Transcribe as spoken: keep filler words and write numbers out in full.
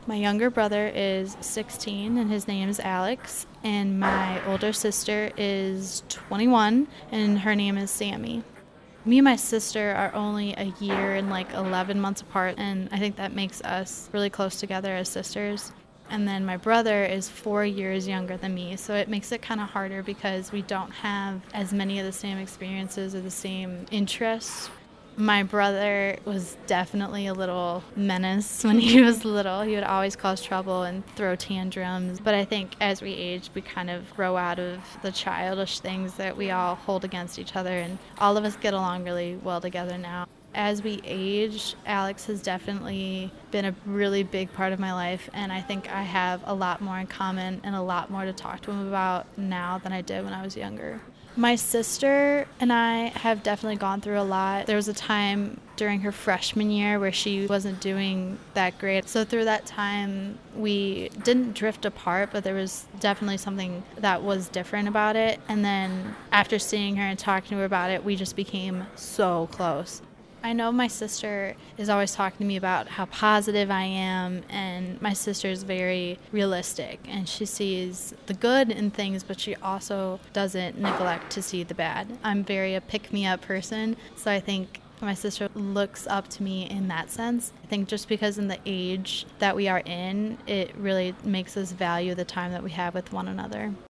My younger brother is sixteen and his name is Alex, and my older sister is twenty-one and her name is Sammy. Me and my sister are only a year and like eleven months apart, and I think that makes us really close together as sisters. And then my brother is four years younger than me, so it makes it kind of harder because we don't have as many of the same experiences or the same interests. My brother was definitely a little menace when he was little. He would always cause trouble and throw tantrums. But I think as we age, we kind of grow out of the childish things that we all hold against each other, and all of us get along really well together now. As we age, Alex has definitely been a really big part of my life, and I think I have a lot more in common and a lot more to talk to him about now than I did when I was younger. My sister and I have definitely gone through a lot. There was a time during her freshman year where she wasn't doing that great. So through that time, we didn't drift apart, but there was definitely something that was different about it. And then after seeing her and talking to her about it, we just became so close. I know my sister is always talking to me about how positive I am, and my sister is very realistic, and she sees the good in things, but she also doesn't neglect to see the bad. I'm very a pick-me-up person, so I think my sister looks up to me in that sense. I think just because in the age that we are in, it really makes us value the time that we have with one another.